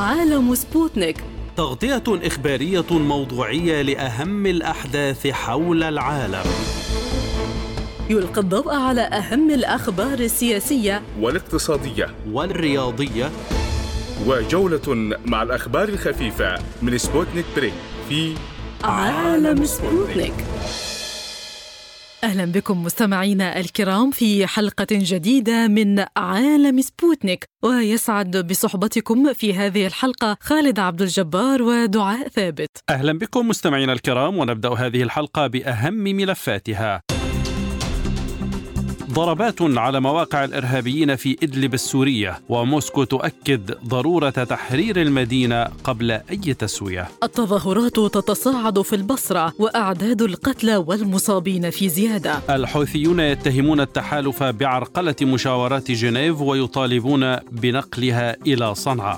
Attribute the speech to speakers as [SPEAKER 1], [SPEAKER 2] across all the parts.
[SPEAKER 1] عالم سبوتنيك،
[SPEAKER 2] تغطية إخبارية موضوعية لأهم الأحداث حول العالم.
[SPEAKER 1] يلقي الضوء على أهم الأخبار السياسية
[SPEAKER 3] والاقتصادية
[SPEAKER 2] والرياضية،
[SPEAKER 3] وجولة مع الأخبار الخفيفة من سبوتنيك بريك في
[SPEAKER 1] عالم سبوتنيك. أهلا بكم مستمعينا الكرام في حلقة جديدة من عالم سبوتنيك، ويسعد بصحبتكم في هذه الحلقة خالد عبد الجبار ودعاء ثابت.
[SPEAKER 2] أهلا بكم مستمعينا الكرام، ونبدأ هذه الحلقة بأهم ملفاتها. ضربات على مواقع الإرهابيين في إدلب السورية، وموسكو تؤكد ضرورة تحرير المدينة قبل أي تسوية.
[SPEAKER 1] التظاهرات تتصاعد في البصرة، وأعداد القتلى والمصابين في زيادة.
[SPEAKER 2] الحوثيون يتهمون التحالف بعرقلة مشاورات جنيف ويطالبون بنقلها إلى صنعاء.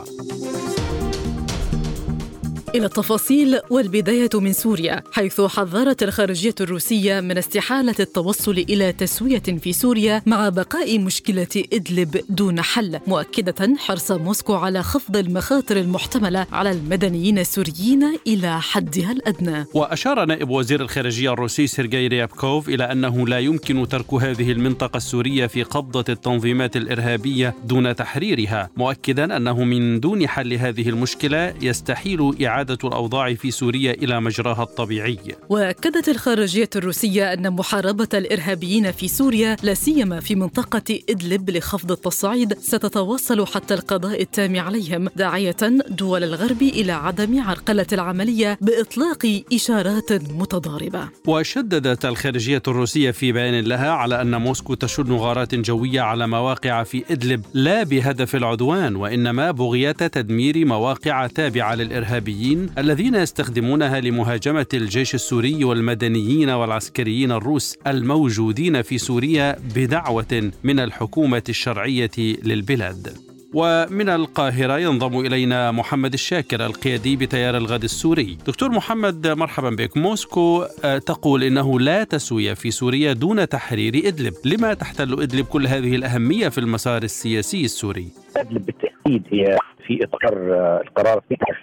[SPEAKER 1] إلى التفاصيل، والبداية من سوريا، حيث حذرت الخارجية الروسية من استحالة التوصل إلى تسوية في سوريا مع بقاء مشكلة إدلب دون حل، مؤكدة حرص موسكو على خفض المخاطر المحتملة على المدنيين السوريين إلى حدها الأدنى.
[SPEAKER 2] وأشار نائب وزير الخارجية الروسي سيرجي ريابكوف إلى أنه لا يمكن ترك هذه المنطقة السورية في قبضة التنظيمات الإرهابية دون تحريرها، مؤكدا أنه من دون حل هذه المشكلة يستحيل إعادة الأوضاع في سوريا إلى مجراها الطبيعي.
[SPEAKER 1] وأكدت الخارجية الروسية أن محاربة الإرهابيين في سوريا، لا سيما في منطقة إدلب لخفض التصعيد، ستتواصل حتى القضاء التام عليهم، داعية دول الغرب إلى عدم عرقلة العملية بإطلاق إشارات متضاربة.
[SPEAKER 2] وشددت الخارجية الروسية في بيان لها على أن موسكو تشن غارات جوية على مواقع في إدلب لا بهدف العدوان، وإنما بغية تدمير مواقع تابعة للإرهابيين الذين يستخدمونها لمهاجمة الجيش السوري والمدنيين والعسكريين الروس الموجودين في سوريا بدعوة من الحكومة الشرعية للبلاد. ومن القاهرة ينضم إلينا محمد الشاكر، القيادي بتيار الغد السوري. دكتور محمد، مرحبا بك. موسكو تقول إنه لا تسوية في سوريا دون تحرير إدلب. لما تحتل إدلب كل هذه الأهمية في المسار السياسي السوري؟
[SPEAKER 4] إدلب بالتأكيد هي في إطار القرار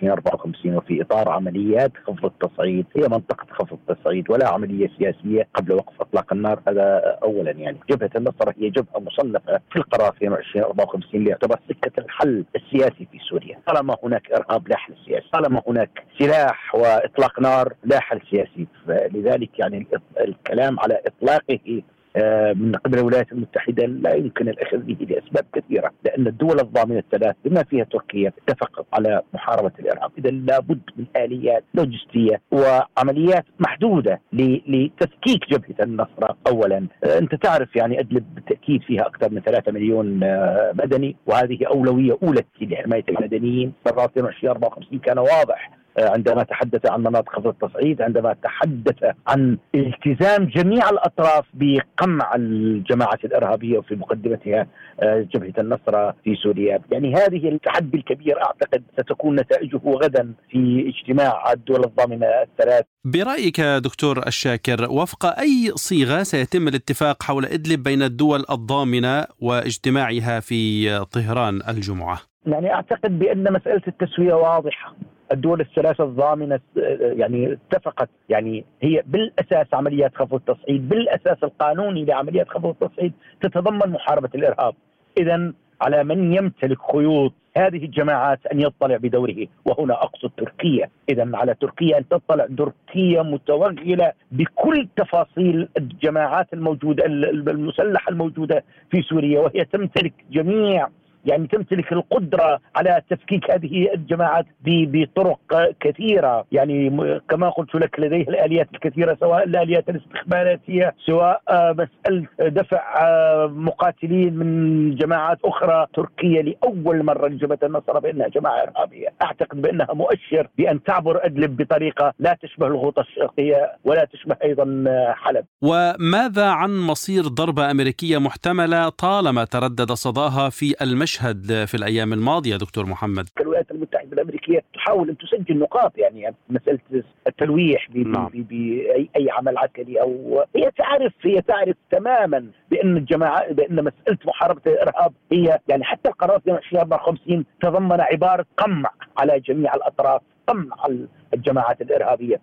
[SPEAKER 4] 2254 وفي إطار عمليات خفض التصعيد، هي منطقة خفض التصعيد ولا عملية سياسية قبل وقف إطلاق النار. هذا أولا. يعني جبهة النصرة هي جبهة مصنفة في القرار 2254 ليعتبر سكة الحل السياسي في سوريا. طالما هناك إرهاب لا حل سياسي، طالما هناك سلاح وإطلاق نار لا حل سياسي. لذلك يعني الكلام على إطلاقه من قبل الولايات المتحدة لا يمكن الأخذ به لأسباب كثيرة، لأن الدول الضامنة الثلاث بما فيها تركيا اتفقت على محاربة الإرهاب. إذا لابد من آليات لوجستية وعمليات محدودة لتفكيك جبهة النصرة. أولا أنت تعرف يعني إدلب بالتأكيد فيها أكثر من 3 مليون مدني، وهذه أولوية أولى لحماية المدنيين. قرار 2254 كان واضح عندما تحدث عن مناطق خفض التصعيد، عندما تحدث عن التزام جميع الأطراف بقمع الجماعات الإرهابية وفي مقدمتها جبهة النصرة في سوريا. يعني هذه التحدي الكبير أعتقد ستكون نتائجه غدا في اجتماع الدول الضامنة الثلاث.
[SPEAKER 2] برأيك دكتور الشاكر، وفق أي صيغة سيتم الاتفاق حول إدلب بين الدول الضامنة واجتماعها في طهران الجمعة؟
[SPEAKER 4] يعني أعتقد بأن مسألة التسوية واضحة. الدول الثلاثة الضامنة يعني اتفقت، يعني هي بالأساس عمليات خفض التصعيد، بالأساس القانوني لعمليات خفض التصعيد تتضمن محاربة الإرهاب. إذن على من يمتلك خيوط هذه الجماعات أن يطلع بدوره، وهنا أقصد تركيا. إذن على تركيا أن تطلع. تركيا متوغلة بكل تفاصيل الجماعات الموجودة المسلحة الموجودة في سوريا، وهي تمتلك تمتلك القدرة على تفكيك هذه الجماعات بطرق كثيرة. يعني كما قلت لك لديها الآليات الكثيرة، سواء الآليات الاستخباراتية، سواء مسألة دفع مقاتلين من جماعات أخرى. تركيا لأول مرة جبهة النصرة بأنها جماعة إرهابية. أعتقد بأنها مؤشر بأن تعبر إدلب بطريقة لا تشبه الغوطة الشرقية ولا تشبه أيضا حلب.
[SPEAKER 2] وماذا عن مصير ضربة أمريكية محتملة طالما تردد صداها في المشهد نشهد في الأيام الماضية دكتور محمد؟
[SPEAKER 4] الولايات المتحدة الأمريكية تحاول أن تسجل نقاط، يعني مسألة التلويح بأي عمل عسكري، أو هي تعرف تماما بأن مسألة محاربة الإرهاب هي يعني حتى القرار 52 تضمن عبارة قمع على جميع الأطراف، قمع على الجماعات الإرهابية.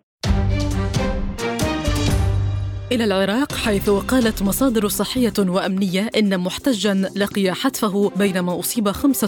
[SPEAKER 1] إلى العراق، حيث قالت مصادر صحية وأمنية إن محتجاً لقي حتفه بينما أصيب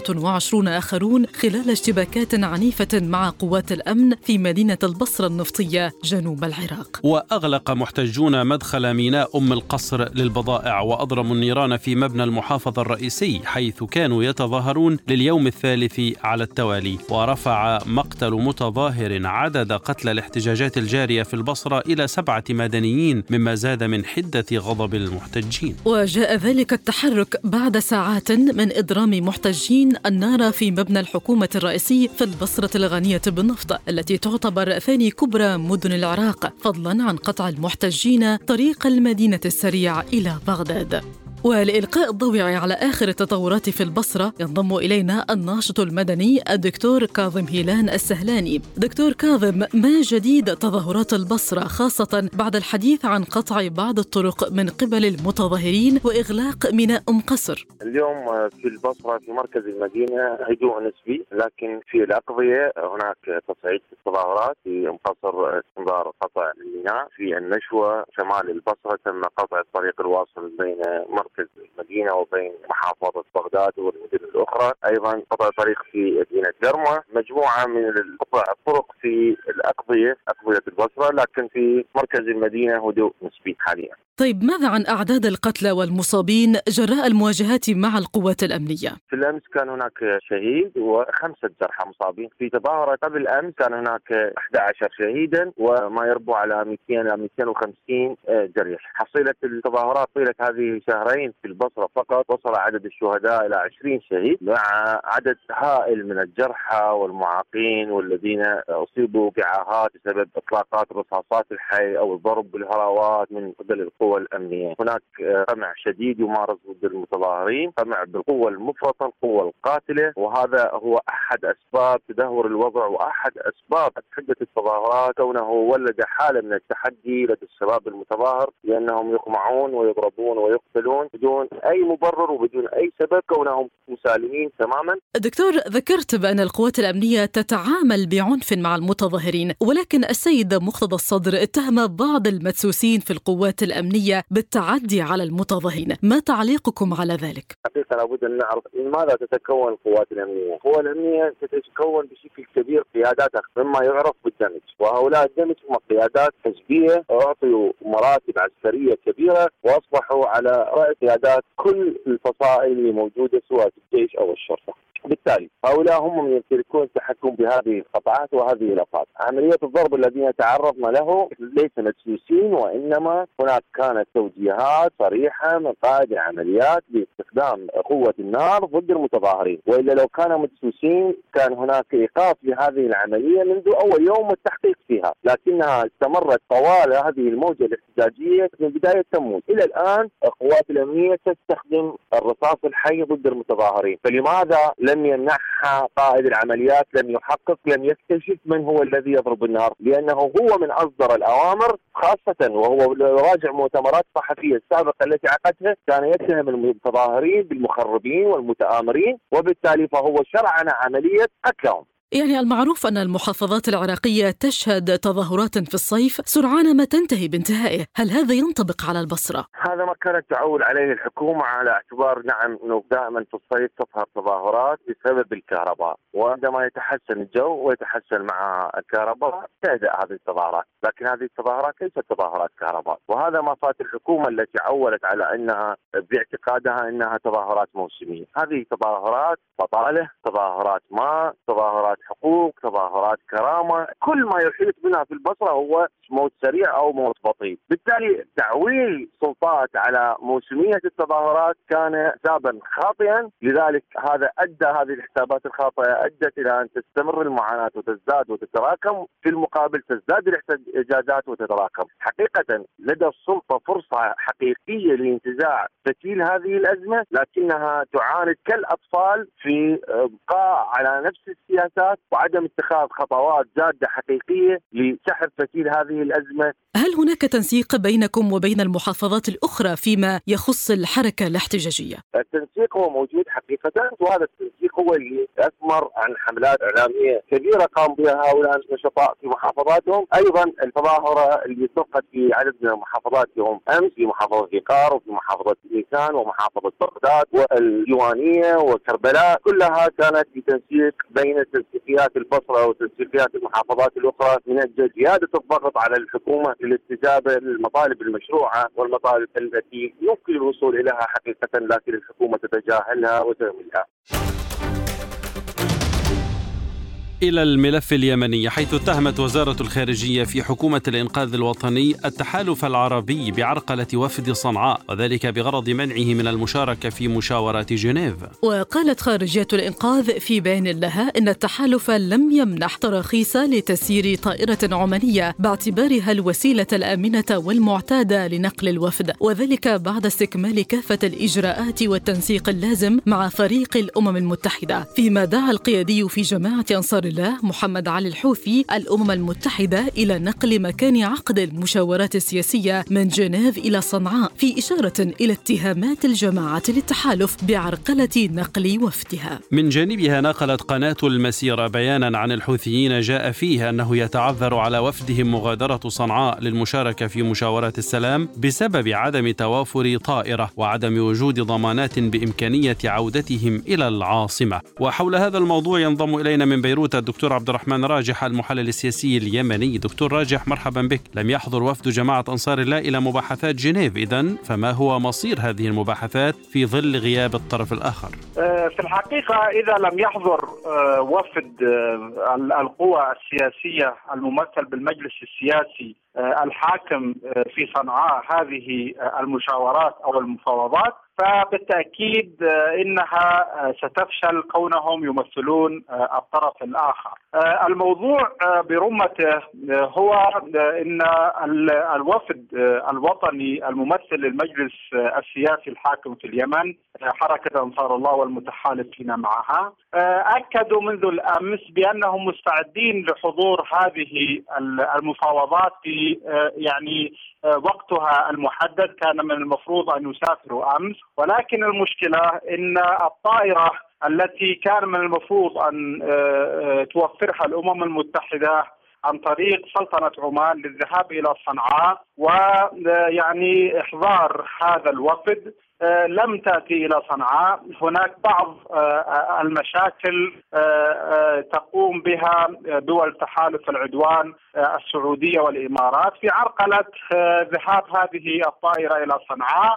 [SPEAKER 1] 25 آخرون خلال اشتباكات عنيفة مع قوات الأمن في مدينة البصرة النفطية جنوب العراق.
[SPEAKER 2] وأغلق محتجون مدخل ميناء أم القصر للبضائع وأضرموا النيران في مبنى المحافظة الرئيسي حيث كانوا يتظاهرون لليوم الثالث على التوالي. ورفع مقتل متظاهر عدد قتلى الاحتجاجات الجارية في البصرة إلى 7 مدنيين، مما زاد من حدة غضب المحتجين.
[SPEAKER 1] وجاء ذلك التحرك بعد ساعات من إضرام محتجين النار في مبنى الحكومة الرئيسي في البصرة الغنية بالنفط التي تعتبر ثاني كبرى مدن العراق، فضلا عن قطع المحتجين طريق المدينة السريع إلى بغداد. ولإلقاء الضوء على آخر التطورات في البصرة ينضم إلينا الناشط المدني الدكتور كاظم هيلان السهلاني. دكتور كاظم، ما جديد تظاهرات البصرة خاصة بعد الحديث عن قطع بعض الطرق من قبل المتظاهرين وإغلاق ميناء أم قصر؟
[SPEAKER 5] اليوم في البصرة في مركز المدينة هدوء نسبي، لكن في الأقضية هناك تصعيد في التظاهرات. في أم قصر استمرار قطع الميناء، في النشوة شمال البصرة تم قطع الطريق الواصل بين مركز المدينة وبين محافظة بغداد والمدن الأخرى، أيضا قطع طريق في مدينة جرمة، مجموعة من قطع الطرق في أقضية البصرة، لكن في مركز المدينة هدوء نسبي حاليا.
[SPEAKER 1] طيب، ماذا عن أعداد القتلى والمصابين جراء المواجهات مع القوات الأمنية؟
[SPEAKER 5] في الأمس كان هناك شهيد و5 جرحى مصابين. في تظاهرة قبل الأمس كان هناك 11 شهيدا وما يربو على 200 إلى 250 جريح. حصيلة التظاهرات طيلة هذه شهرين في البصرة فقط وصل عدد الشهداء إلى 20 شهيد، مع عدد هائل من الجرحى والمعاقين والذين أصيبوا بإعاقات بسبب إطلاقات رصاصات الحي أو الضرب بالهراوات من قبل القوى الأمنية. هناك قمع شديد يمارس ضد المتظاهرين، قمع بالقوة المفرطة، القوة القاتلة، وهذا هو أحد أسباب تدهور الوضع وأحد أسباب حدة التظاهرات، كونه ولد حالة من التحدي لدى الشباب المتظاهر، لأنهم يقمعون ويضربون ويقتلون بدون أي مبرر وبدون أي سبب، كونهم مسالمين تماما.
[SPEAKER 1] دكتور، ذكرت بأن القوات الأمنية تتعامل بعنف مع المتظاهرين، ولكن السيد مقتدى الصدر اتهم بعض المدسوسين في القوات الأمنية بالتعدي على المتظاهرين. ما تعليقكم على ذلك؟
[SPEAKER 5] حقيقة لابد أن نعرف لماذا تتكون القوات الأمنية. القوات الأمنية تتكون بشكل كبير قيادات مما يعرف بالدمج، وهؤلاء الدمج هم قيادات حزبية أعطوا مراتب عسكرية كبيرة وأصبحوا على رأس قيادات كل الفصائل اللي موجودة سواء في الجيش أو الشرطة. بالتالي هؤلاء هم من يمتلكون التحكم بهذه القطاعات وهذه الأفراد. عملية الضرب الذين تعرضنا له ليس مدسوسين، وإنما هناك كانت توجيهات صريحة من قائد العمليات باستخدام قوة النار ضد المتظاهرين، وإلا لو كانوا مدسوسين كان هناك إيقاف لهذه العملية منذ أول يوم والتحقيق فيها، لكنها استمرت طوال هذه الموجة الاحتجاجية من بداية تموز إلى الآن. القوات الأمنية تستخدم الرصاص الحي ضد المتظاهرين، فلماذا لم يمنحها قائد العمليات؟ لم يحقق، لم يكتشف من هو الذي يضرب النار، لأنه هو من أصدر الأوامر، خاصة وهو يراجع مؤتمرات صحفية السابقة التي عقدتها كان يتهم المتظاهرين بالمخربين والمتآمرين، وبالتالي فهو شرعن عملية قتلهم.
[SPEAKER 1] يعني المعروف أن المحافظات العراقية تشهد تظاهرات في الصيف سرعان ما تنتهي بانتهائه، هل هذا ينطبق على البصرة؟
[SPEAKER 5] هذا ما كانت تعول عليه الحكومة، على اعتبار نعم أنه دائما في الصيف تظهر تظاهرات بسبب الكهرباء، وعندما يتحسن الجو ويتحسن مع الكهرباء تهدأ هذه التظاهرات، لكن هذه التظاهرات ليست تظاهرات كهرباء، وهذا ما فات الحكومة التي عولت على أنها باعتقادها أنها تظاهرات موسمية. هذه تظاهرات بطالة، تظاهرات ماء، تظاهرات حقوق، تظاهرات كرامة، كل ما يحيط بنا في البصرة هو موت سريع أو موت بطيء. بالتالي تعويل سلطات على موسمية التظاهرات كان حسابا خاطئا، لذلك هذا أدى، هذه الحسابات الخاطئة أدت إلى أن تستمر المعاناة وتزداد وتتراكم، في المقابل تزداد الاحتجاجات وتتراكم. حقيقة لدى السلطة فرصة حقيقية لانتزاع فتيل هذه الأزمة، لكنها تعاند كالأطفال في إبقاء على نفس السياسات وعدم اتخاذ خطوات جادة حقيقية لسحب فتيل هذه الأزمة.
[SPEAKER 1] هل هناك تنسيق بينكم وبين المحافظات الأخرى فيما يخص الحركة الاحتجاجية؟
[SPEAKER 5] التنسيق هو موجود حقيقة، وهذا التنسيق هو اللي أثمر عن حملات إعلامية كبيرة قام بها هؤلاء النشطاء في محافظاتهم. أيضا التظاهرة اللي سقط في عدد من المحافظات يوم أمس، في محافظة قار وفي محافظة نيسان ومحافظة بغداد والديوانية وكربلاء، كلها كانت في تنسيق بين تنسيقيات البصرة وتنسيقيات المحافظات الأخرى من أجل زيادة الضغط على الحكومة للاستجابة للمطالب المشروعة والمطالب التي يمكن الوصول إليها حقيقة، لكن الحكومة تتجاهلها وتهملها.
[SPEAKER 2] إلى الملف اليمني، حيث اتهمت وزارة الخارجية في حكومة الإنقاذ الوطني التحالف العربي بعرقلة وفد صنعاء، وذلك بغرض منعه من المشاركة في مشاورات جنيف.
[SPEAKER 1] وقالت خارجية الإنقاذ في بيان لها إن التحالف لم يمنح تراخيص لتسيير طائرة عمانية باعتبارها الوسيلة الآمنة والمعتادة لنقل الوفد، وذلك بعد استكمال كافة الإجراءات والتنسيق اللازم مع فريق الأمم المتحدة. فيما دعا القيادي في جماعة أنصار الله محمد علي الحوثي الأمم المتحدة إلى نقل مكان عقد المشاورات السياسية من جنيف إلى صنعاء، في إشارة إلى اتهامات الجماعة للتحالف بعرقلة نقل وفدها.
[SPEAKER 2] من جانبها نقلت قناة المسيرة بيانا عن الحوثيين جاء فيه أنه يتعذر على وفدهم مغادرة صنعاء للمشاركة في مشاورات السلام بسبب عدم توافر طائرة وعدم وجود ضمانات بإمكانية عودتهم إلى العاصمة. وحول هذا الموضوع ينضم إلينا من بيروت الدكتور عبد الرحمن راجح المحلل السياسي اليمني. دكتور راجح، مرحبا بك. لم يحضر وفد جماعة أنصار الله إلى مباحثات جنيف، إذن فما هو مصير هذه المباحثات في ظل غياب الطرف الآخر؟
[SPEAKER 6] في الحقيقة إذا لم يحضر وفد القوى السياسية الممثل بالمجلس السياسي الحاكم في صنعاء هذه المشاورات أو المفاوضات، فبالتأكيد إنها ستفشل كونهم يمثلون الطرف الآخر. الموضوع برمته هو إن الوفد الوطني الممثل للمجلس السياسي الحاكم في اليمن، حركة أنصار الله والمتحالفين معها، أكدوا منذ الأمس بأنهم مستعدين لحضور هذه المفاوضات في وقتها المحدد. كان من المفروض أن يسافروا أمس، ولكن المشكلة إن الطائرة التي كان من المفروض أن توفرها الأمم المتحدة عن طريق سلطنة عمان للذهاب إلى صنعاء إحضار هذا الوفد لم تأتي إلى صنعاء. هناك بعض المشاكل تقوم بها دول تحالف العدوان السعودية والإمارات في عرقلة ذهاب هذه الطائرة إلى صنعاء،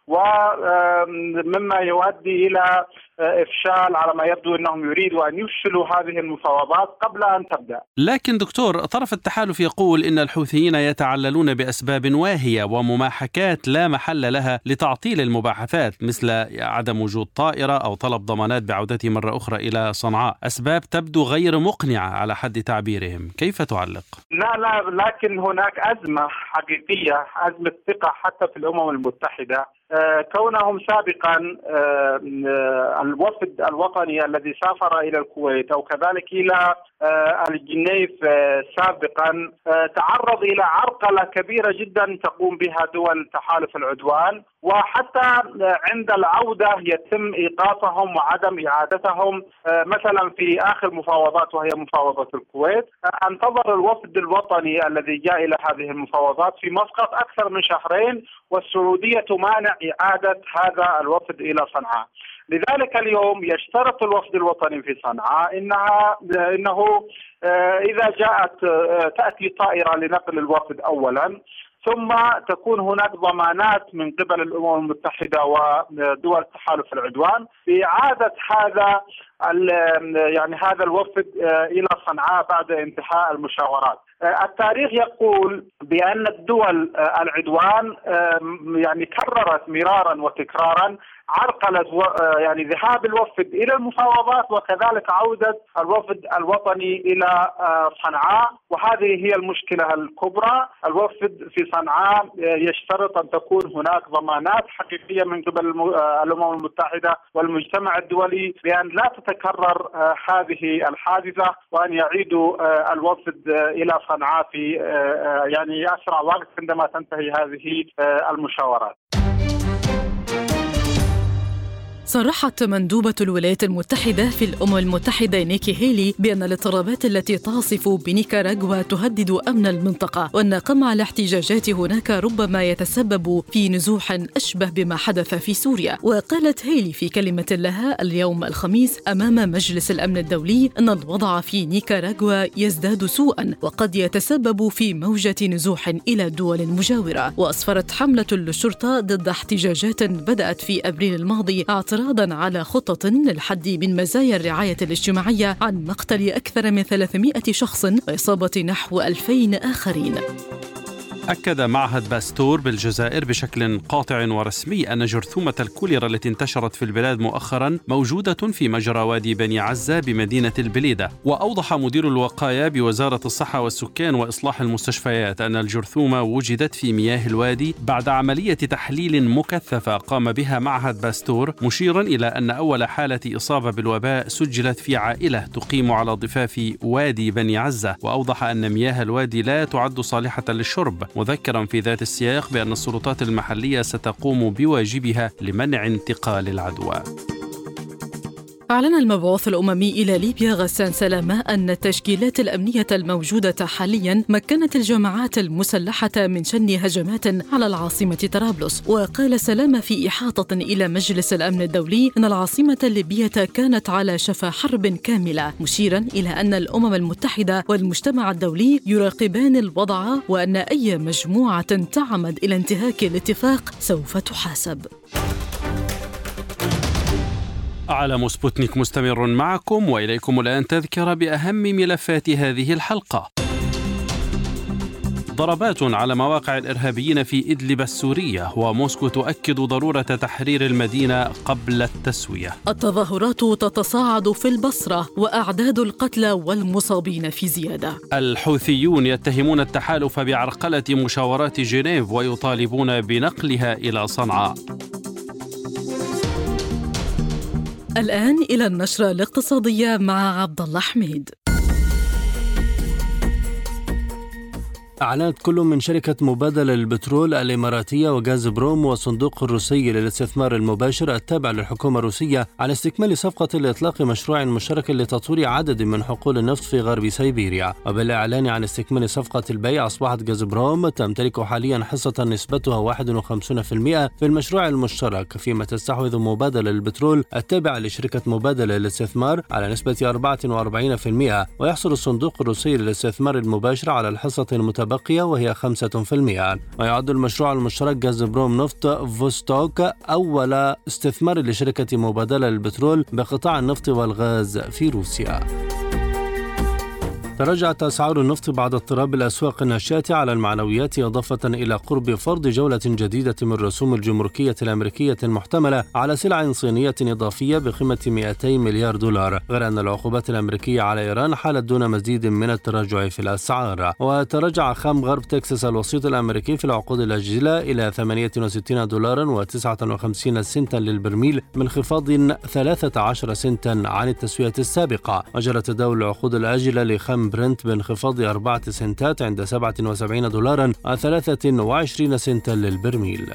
[SPEAKER 6] ومما يؤدي إلى إفشال، على ما يبدو أنهم يريدوا أن يفشلوا هذه المفاوضات قبل أن تبدأ.
[SPEAKER 2] لكن دكتور، طرف التحالف يقول إن الحوثيين يتعللون بأسباب واهية ومماحكات لا محل لها لتعطيل المباحثات، مثل عدم وجود طائرة أو طلب ضمانات بعودته مرة أخرى إلى صنعاء، أسباب تبدو غير مقنعة على حد تعبيرهم. كيف تعلق؟ لا،
[SPEAKER 6] لكن هناك أزمة حقيقية، أزمة ثقة حتى في الأمم المتحدة، كونهم سابقا الوفد الوطني الذي سافر إلى الكويت أو كذلك إلى الجنيف سابقا تعرض إلى عرقلة كبيرة جدا تقوم بها دول تحالف العدوان، وحتى عند العودة يتم إيقافهم وعدم إعادتهم. مثلا في آخر مفاوضات وهي مفاوضة الكويت، انتظر الوفد الوطني الذي جاء إلى هذه المفاوضات في مسقط أكثر من شهرين، والسعودية تمانع إعادة هذا الوفد إلى صنعاء. لذلك اليوم يشترط الوفد الوطني في صنعاء إنه إذا تأتي طائرة لنقل الوفد أولا، ثم تكون هناك ضمانات من قبل الأمم المتحدة ودول تحالف العدوان بإعادة هذا يعني هذا الوفد إلى صنعاء بعد انتهاء المشاورات. التاريخ يقول بأن الدول العدوان يعني كررت مرارا وتكرارا عرقلت يعني ذهاب الوفد إلى المفاوضات وكذلك عودة الوفد الوطني إلى صنعاء، وهذه هي المشكلة الكبرى. الوفد في صنعاء يشترط أن تكون هناك ضمانات حقيقية من قبل الأمم المتحدة والمجتمع الدولي بأن لا تتكرر هذه الحادثة، وأن يعيدوا الوفد إلى صنعاء في يعني أسرع وقت عندما تنتهي هذه المشاورات.
[SPEAKER 1] صرحت مندوبة الولايات المتحدة في الأمم المتحدة نيكي هيلي بأن الاضطرابات التي تعصف بنيكاراغوا تهدد أمن المنطقة، وأن قمع الاحتجاجات هناك ربما يتسبب في نزوح أشبه بما حدث في سوريا. وقالت هيلي في كلمة لها اليوم الخميس أمام مجلس الأمن الدولي أن الوضع في نيكاراغوا يزداد سوءا وقد يتسبب في موجة نزوح إلى دول مجاورة. وأسفرت حملة للشرطة ضد احتجاجات بدأت في أبريل الماضي اعتراضا على خطط للحد من مزايا الرعاية الاجتماعية عن مقتل أكثر من 300 شخص وإصابة نحو 2000 آخرين.
[SPEAKER 2] أكد معهد باستور بالجزائر بشكل قاطع ورسمي أن جرثومة الكوليرا التي انتشرت في البلاد مؤخرا موجودة في مجرى وادي بني عزة بمدينة البليدة. وأوضح مدير الوقاية بوزارة الصحة والسكان وإصلاح المستشفيات أن الجرثومة وجدت في مياه الوادي بعد عملية تحليل مكثفة قام بها معهد باستور، مشيرا إلى أن أول حالة إصابة بالوباء سجلت في عائلة تقيم على ضفاف وادي بني عزة. وأوضح أن مياه الوادي لا تعد صالحة للشرب، مذكرا في ذات السياق بأن السلطات المحلية ستقوم بواجبها لمنع انتقال العدوى.
[SPEAKER 1] أعلن المبعوث الأممي إلى ليبيا غسان سلامة أن التشكيلات الأمنية الموجودة حاليا مكنت الجماعات المسلحة من شن هجمات على العاصمة طرابلس. وقال سلامة في إحاطة إلى مجلس الأمن الدولي أن العاصمة الليبية كانت على شفا حرب كاملة، مشيرا إلى أن الأمم المتحدة والمجتمع الدولي يراقبان الوضع وأن أي مجموعة تعمد إلى انتهاك الاتفاق سوف تحاسب.
[SPEAKER 2] عالم سبوتنيك مستمر معكم، وإليكم الآن تذكرة بأهم ملفات هذه الحلقة. ضربات على مواقع الإرهابيين في إدلب السورية، وموسكو تؤكد ضرورة تحرير المدينة قبل التسوية.
[SPEAKER 1] التظاهرات تتصاعد في البصرة وأعداد القتلى والمصابين في زيادة.
[SPEAKER 2] الحوثيون يتهمون التحالف بعرقلة مشاورات جنيف ويطالبون بنقلها إلى صنعاء.
[SPEAKER 1] الآن إلى النشرة الاقتصادية مع عبد الله حميد.
[SPEAKER 7] أعلنت كل من شركة مبادلة للبترول الإماراتية وغاز بروم والصندوق الروسي للاستثمار المباشر التابع للحكومة الروسية على استكمال صفقة لإطلاق مشروع مشترك لتطوير عدد من حقول النفط في غرب سيبيريا. وبالإعلان عن استكمال صفقة البيع أصبحت غاز بروم تمتلك حاليا حصة نسبتها 51% في المشروع المشترك، فيما تستحوذ مبادلة للبترول التابعة لشركة مبادلة للاستثمار على نسبة 44%، ويحصل الصندوق الروسي للاستثمار المباشر على الحصة المتبقية وهي 5%. ويعد المشروع المشترك غاز بروم نفط فوستوك أول استثمار لشركة مبادلة للبترول بقطاع النفط والغاز في روسيا. تراجعت أسعار النفط بعد اضطراب الأسواق الناشئة على المعنويات، إضافة إلى قرب فرض جولة جديدة من الرسوم الجمركية الأمريكية المحتملة على سلع صينية إضافية بقيمة 200 مليار دولار، غير أن العقوبات الأمريكية على إيران حالت دون مزيد من التراجع في الأسعار. وتراجع خام غرب تكساس الوسيط الأمريكي في العقود الآجلة إلى 68 دولارا و59 سنتا للبرميل من انخفاض 13 سنتا عن التسوية السابقة. وجرت تداول العقود الآجلة لخام برنت بانخفاض 4 سنتات عند 77 دولارا و23 سنتا للبرميل.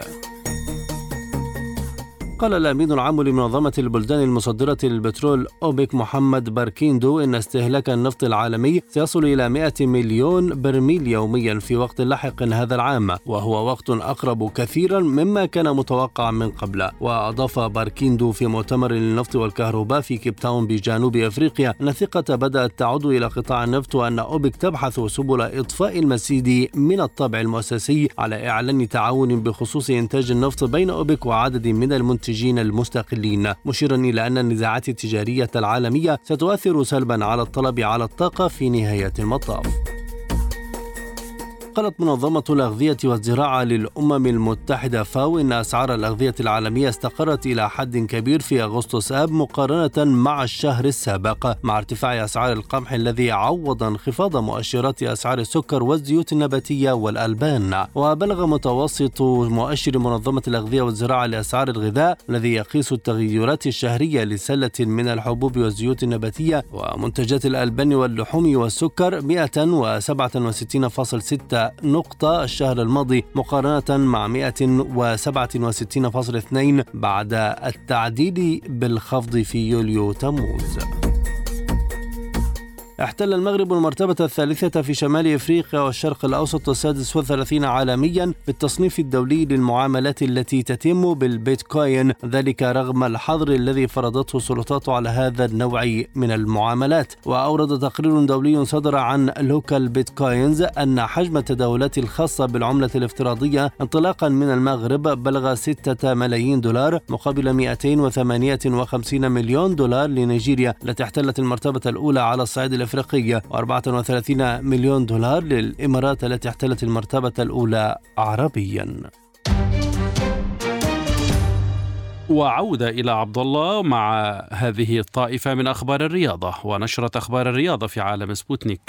[SPEAKER 7] قال الأمين العام لمنظمة البلدان المصدرة للبترول أوبك محمد باركيندو إن استهلاك النفط العالمي سيصل إلى 100 مليون برميل يوميا في وقت لاحق هذا العام، وهو وقت أقرب كثيرا مما كان متوقع من قبل. وأضاف باركيندو في مؤتمر للنفط والكهرباء في كيب تاون بجنوب أفريقيا أن الثقة بدأت تعود إلى قطاع النفط، وأن أوبك تبحث سبل إطفاء المزيد من الطابع المؤسسي على إعلان تعاون بخصوص إنتاج النفط بين أوبك وعدد من المنتجين المنتجين المستقلين، مشيرا إلى أن النزاعات التجارية العالمية ستؤثر سلبا على الطلب على الطاقة في نهاية المطاف. قالت منظمة الأغذية والزراعة للأمم المتحدة FAO إن أسعار الأغذية العالمية استقرت إلى حد كبير في أغسطس آب مقارنة مع الشهر السابق، مع ارتفاع أسعار القمح الذي عوض انخفاض مؤشرات أسعار السكر والزيوت النباتية والألبان. وبلغ متوسط مؤشر منظمة الأغذية والزراعة لأسعار الغذاء الذي يقيس التغيرات الشهرية لسلة من الحبوب والزيوت النباتية ومنتجات الألبان واللحوم والسكر 167.6 نقطة الشهر الماضي مقارنة مع 167.2 بعد التعديل بالخفض في يوليو تموز. احتل المغرب المرتبة الثالثة في شمال إفريقيا والشرق الأوسط و36 عالميا في التصنيف الدولي للمعاملات التي تتم بالبيتكوين، ذلك رغم الحظر الذي فرضته السلطات على هذا النوع من المعاملات. وأورد تقرير دولي صدر عن لوكال بيتكوينز أن حجم التداولات الخاصة بالعملة الافتراضية انطلاقا من المغرب بلغ 6 ملايين دولار مقابل 258 مليون دولار لنيجيريا التي احتلت المرتبة الأولى على الصعيد الأفريقي، و34 مليون دولار للإمارات التي احتلت المرتبة الأولى عربيا.
[SPEAKER 2] وعودة إلى عبد الله مع هذه الطائفة من أخبار الرياضة ونشرة أخبار الرياضة في عالم سبوتنيك.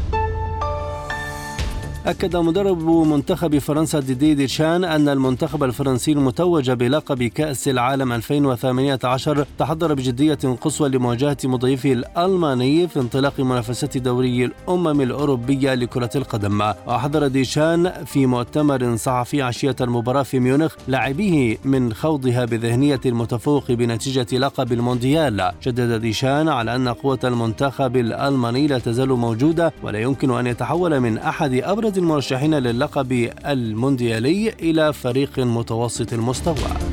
[SPEAKER 7] أكد مدرب منتخب فرنسا ديدي ديشان أن المنتخب الفرنسي المتوج بلقب كأس العالم 2018 تحضر بجدية قصوى لمواجهة مضيفه الألماني في انطلاق منافسات دوري الأمم الأوروبية لكرة القدم. وحضر ديشان في مؤتمر صحفي عشية المباراة في ميونخ لاعبيه من خوضها بذهنية المتفوق بنتيجة لقب المونديال. شدد ديشان على أن قوة المنتخب الألماني لا تزال موجودة ولا يمكن أن يتحول من أحد أبرز المرشحين للقب المونديالي إلى فريق متوسط المستوى.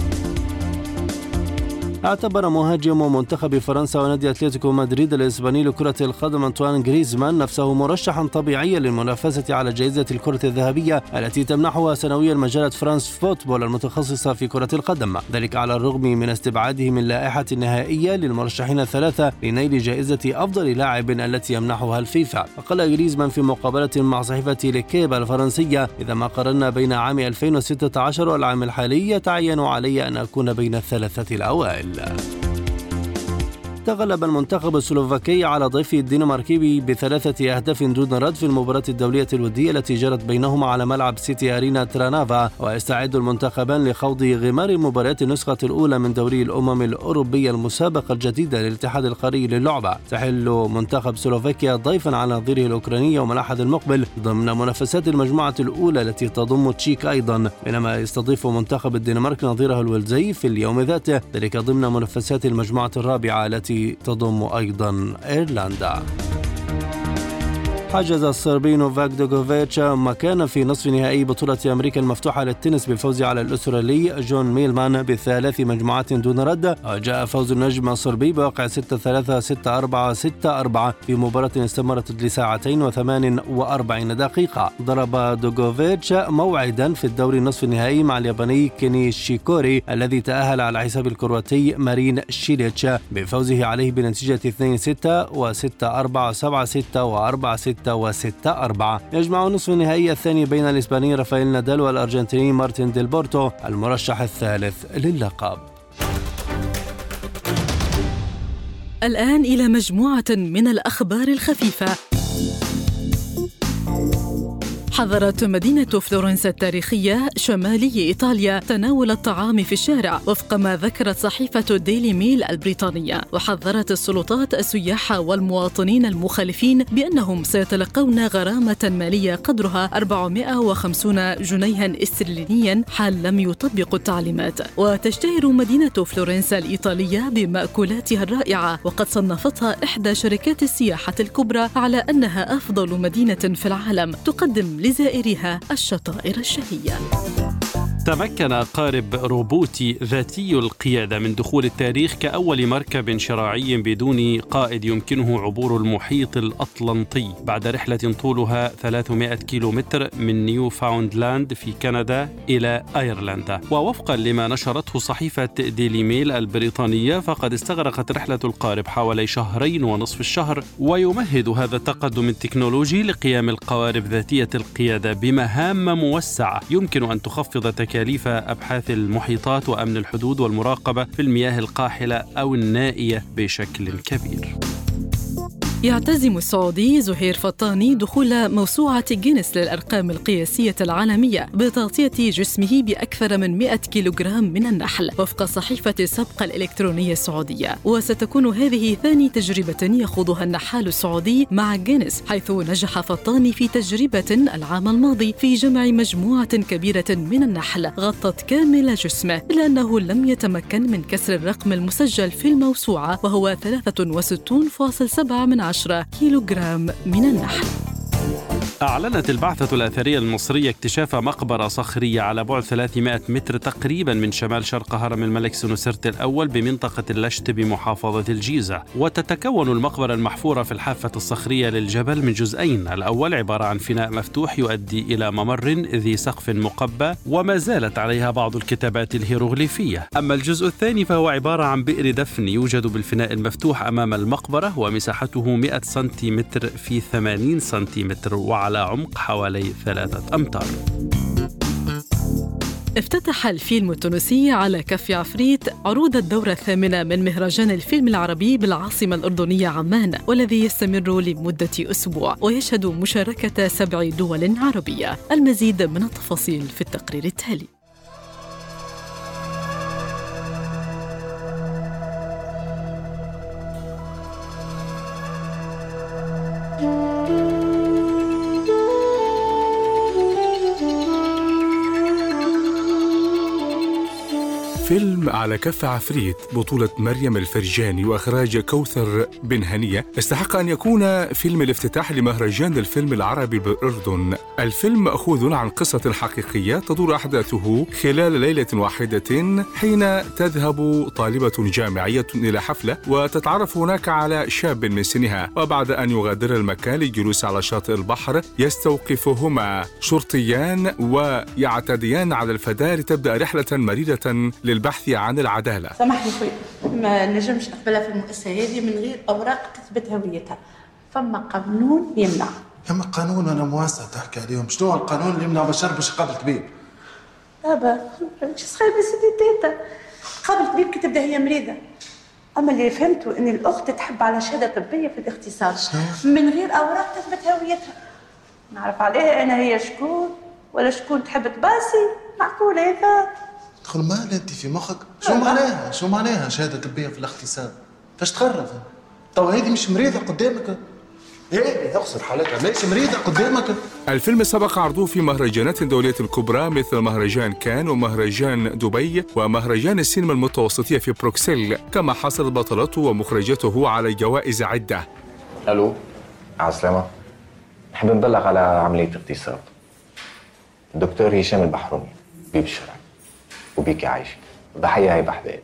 [SPEAKER 7] اعتبر مهاجم منتخب فرنسا ونادي أتلتيكو مدريد الإسباني لكرة القدم أنطوان غريزمان نفسه مرشحا طبيعيا للمنافسة على جائزة الكرة الذهبية التي تمنحها سنويا مجلة فرانس فوتبول المتخصصة في كرة القدم، ذلك على الرغم من استبعاده من لائحة النهائية للمرشحين الثلاثة لنيل جائزة أفضل لاعب التي يمنحها الفيفا. وقال غريزمان في مقابلة مع صحيفة ليكيب الفرنسية: إذا ما قارنا بين عام 2016 والعام الحالي يتعين علي أن أكون بين الثلاثة الأوائل. تغلب المنتخب السلوفاكي على ضيفه الدنماركي ب3 أهداف دون رد في المباراة الدولية الودية التي جرت بينهما على ملعب سيتي أرينا ترانافا. ويستعد المنتخبان لخوض غمار المباريات النسخة الأولى من دوري الأمم الأوروبية المسابقة الجديدة للاتحاد القاري للعبة. تحل منتخب سلوفاكيا ضيفا على نظيره الأوكراني يوم الأحد المقبل ضمن منافسات المجموعة الأولى التي تضم تشيك أيضا، بينما يستضيف منتخب الدنمارك نظيره الويلزي في اليوم ذاته، ذلك ضمن منافسات المجموعة الرابعة التي تضم أيضا إيرلندا. حجز الصربي نوفاك دوغوفيتش مكانا في نصف نهائي بطولة أمريكا المفتوحة للتنس بالفوز على الأسترالي جون ميلمان ب3 مجموعات دون رد. وجاء فوز النجم الصربي بواقع 6-3 6-4 6-4 في مباراة استمرت لساعتين و48 دقيقة. ضرب دوغوفيتش موعدا في الدور النصف النهائي مع الياباني كيني شيكوري الذي تأهل على حساب الكرواتي مارين شيليتش بفوزه عليه بنتيجة 2-6 و6-4 7-6 و4-6 و6-4. يجمع نصف النهائي الثاني بين الإسباني رافائيل نادال والأرجنتيني مارتين ديل بورتو المرشح الثالث للقب.
[SPEAKER 1] الآن إلى مجموعة من الأخبار الخفيفة. حظرت مدينة فلورنسا التاريخية شمالي إيطاليا تناول الطعام في الشارع وفق ما ذكرت صحيفة ديلي ميل البريطانية. وحذرت السلطات السياح والمواطنين المخالفين بأنهم سيتلقون غرامة مالية قدرها 450 جنيها استرلينيا حال لم يطبقوا التعليمات. وتشتهر مدينة فلورنسا الإيطالية بمأكولاتها الرائعة، وقد صنفتها إحدى شركات السياحة الكبرى على أنها أفضل مدينة في العالم تقدم لزائرها الشطائر الشهية.
[SPEAKER 2] تمكن قارب روبوتي ذاتي القيادة من دخول التاريخ كأول مركب شراعي بدون قائد يمكنه عبور المحيط الأطلنطي بعد رحلة طولها 300 كيلومتر من نيوفاوندلاند في كندا إلى أيرلندا. ووفقا لما نشرته صحيفة ديلي ميل البريطانية، فقد استغرقت رحلة القارب حوالي 2.5 شهر. ويمهد هذا التقدم التكنولوجي لقيام القوارب ذاتية القيادة بمهام موسعة يمكن أن تخفض تكاليف أبحاث المحيطات وأمن الحدود والمراقبة في المياه القاحلة أو النائية بشكل كبير.
[SPEAKER 1] يعتزم السعودي زهير فطاني دخول موسوعة جينيس للأرقام القياسية العالمية بتغطية جسمه بأكثر من 100 كيلوغرام من النحل وفق صحيفة السبق الإلكترونية السعودية. وستكون هذه ثاني تجربة يخوضها النحال السعودي مع جينيس، حيث نجح فطاني في تجربة العام الماضي في جمع مجموعة كبيرة من النحل غطت كامل جسمه، إلا أنه لم يتمكن من كسر الرقم المسجل في الموسوعة وهو 63.7 كيلوغرام من النحل.
[SPEAKER 2] أعلنت البعثة الأثرية المصرية اكتشاف مقبرة صخرية على بعد 300 متر تقريبا من شمال شرق هرم الملك سنوسرت الأول بمنطقة اللشت بمحافظة الجيزة. وتتكون المقبرة المحفورة في الحافة الصخرية للجبل من جزئين، الأول عبارة عن فناء مفتوح يؤدي إلى ممر ذي سقف مقبى وما زالت عليها بعض الكتابات الهيروغليفية، أما الجزء الثاني فهو عبارة عن بئر دفن يوجد بالفناء المفتوح أمام المقبرة ومساحته 100 سنتيمتر في 80 سنتيمتر وعلى عمق حوالي 3 أمتار.
[SPEAKER 1] افتتح الفيلم التونسي على كف عفريت عروض الدورة 8 من مهرجان الفيلم العربي بالعاصمة الأردنية عمان، والذي يستمر لمدة أسبوع ويشهد مشاركة 7 دول عربية. المزيد من التفاصيل في التقرير التالي.
[SPEAKER 3] فيلم على كف عفريت بطولة مريم الفرجاني وإخراج كوثر بن هنية استحق أن يكون فيلم الافتتاح لمهرجان الفيلم العربي بالأردن. الفيلم مأخوذ عن قصة حقيقية تدور أحداثه خلال ليلة واحدة حين تذهب طالبة جامعية إلى حفلة وتتعرف هناك على شاب من سنها، وبعد أن يغادر المكان للجلوس على شاطئ البحر يستوقفهما شرطيان ويعتديان على الفتاة لتبدأ رحلة مريرة للبحث عن العدالة.
[SPEAKER 8] سامحني خويا، ما نجمش نقبلها في المؤسسة هذه من غير أوراق تثبت هويتها. فما قانون يمنع.
[SPEAKER 9] أما قانون وأنا مؤسسة تحكي عليهم، شنو القانون اللي يمنع بشر باش يقابل طبيب؟
[SPEAKER 8] بابا مش صغير بس تيتا قابل طبيب كي تبدا هي مريضة. أما اللي فهمته إن الأخت تحب على شهادة طبية في الاختصاص من غير أوراق تثبت هويتها. نعرف عليها أنا هي شكون ولا شكون تحب تباسي، معقول هذا؟
[SPEAKER 9] تدخل مال انت في مخك شو معناها شهاده طبيه في الاختصاص؟ فاش تخرف؟ تو هذه مش مريضه قدامك، هذه تقصر حالتها ليش مريضه قدامك.
[SPEAKER 3] الفيلم سبق عرضه في مهرجانات دولية كبرى مثل مهرجان كان ومهرجان دبي ومهرجان السينما المتوسطية في بروكسل، كما حصلت بطلته ومخرجته على جوائز عدة.
[SPEAKER 10] الو، على السلامة. نحب نبلغ على عملية اغتصاب. الدكتور هشام البحروني بيب الشرع وبيكي عايشة، ضحية هي بحذاء.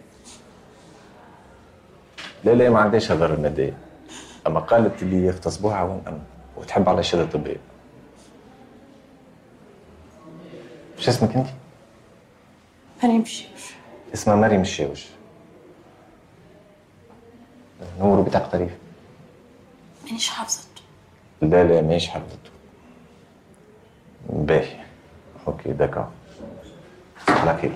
[SPEAKER 10] لا ما عندهاش هذا المادية، أما قالت اللي يغتصبوها ونأمن وتحب على الشهادة الطبية. شو اسمك أنت؟
[SPEAKER 8] مريم الشاوش.
[SPEAKER 10] اسمها مريم الشاوش. نمر بطاقة طريف.
[SPEAKER 8] مانيش حافظته.
[SPEAKER 10] لا مانيش حافظته. باهي. أوكي داكا. على خير.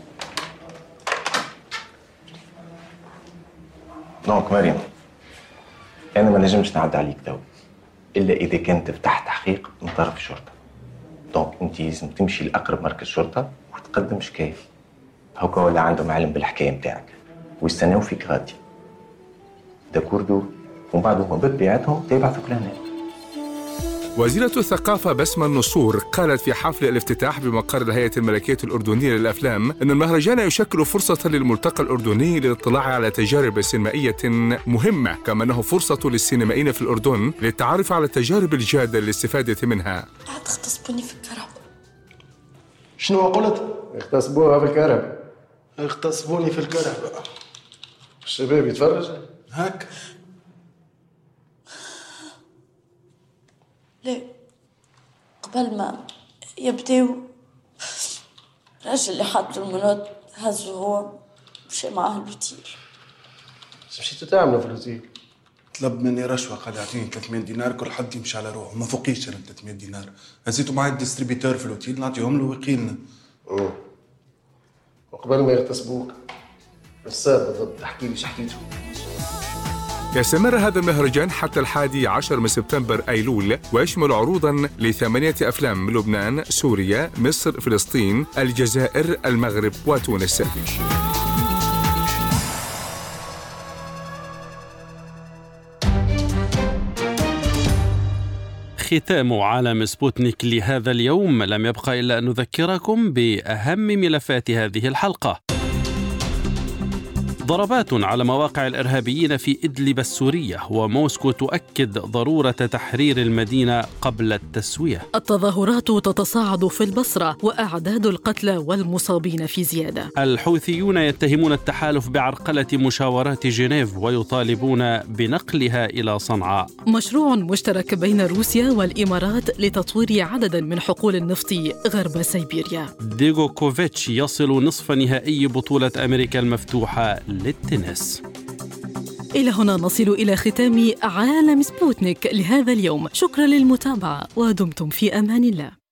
[SPEAKER 10] دونك مريم، أنا ما نجمش نعد عليك تو إلا إذا كنت تفتح تحقيق من طرف الشرطة. دونك أنت لازم تمشي لأقرب مركز شرطة وتقدم شكاية. هوكا ولا عندهم علم بالحكاية متاعك ويستناو فيك غادي. داكوردو ومن بعد هما بطبيعتهم تبعثوك لهنا.
[SPEAKER 3] وزيرة الثقافة بسمة النصور قالت في حفل الافتتاح بمقر الهيئة الملكية الأردنية للأفلام أن المهرجان يشكل فرصة للملتقى الأردني للاطلاع على تجارب سينمائية مهمة، كما أنه فرصة للسينمائيين في الأردن للتعرف على التجارب الجادة للاستفادة منها.
[SPEAKER 8] لا تغتصبوني في الكرم.
[SPEAKER 9] شنو قلت؟
[SPEAKER 11] اغتصبوها في الكهرباء.
[SPEAKER 9] اغتصبوني في الكهرباء.
[SPEAKER 11] الشباب يتفرج
[SPEAKER 9] هاك.
[SPEAKER 8] لا، قبل ما يبداو الراجل اللي حط المنوط هزه هو مشي معاه الوتير.
[SPEAKER 11] مشيتوا تعملوا في الوتير؟
[SPEAKER 9] طلب مني رشوه، قال يعطيني 300 دينار كل حد يمشي على روحه، ما فوقيش انا 300 دينار. هزيتوا معي الديستريبيتور في الاوتيل نعطيهم له ويقيلنا.
[SPEAKER 11] وقبل ما يغتصبوك الصاد بالضبط، احكي لي شحكيتوا.
[SPEAKER 3] يستمر هذا المهرجان حتى 11 من سبتمبر أيلول، ويشمل عروضاً ل8 أفلام من لبنان، سوريا، مصر، فلسطين، الجزائر، المغرب وتونس.
[SPEAKER 2] ختام عالم سبوتنيك لهذا اليوم. لم يبقى إلا أن نذكركم بأهم ملفات هذه الحلقة. ضربات على مواقع الإرهابيين في إدلب السورية، وموسكو تؤكد ضرورة تحرير المدينة قبل التسوية.
[SPEAKER 1] التظاهرات تتصاعد في البصرة، وأعداد القتلى والمصابين في زيادة.
[SPEAKER 2] الحوثيون يتهمون التحالف بعرقلة مشاورات جنيف ويطالبون بنقلها إلى صنعاء.
[SPEAKER 1] مشروع مشترك بين روسيا والإمارات لتطوير عدد من حقول النفط غرب سيبيريا.
[SPEAKER 2] ديجوكوفيتش يصل نصف نهائي بطولة أمريكا المفتوحة للتنس.
[SPEAKER 1] إلى هنا نصل إلى ختام عالم سبوتنيك لهذا اليوم. شكرا للمتابعة ودمتم في أمان الله.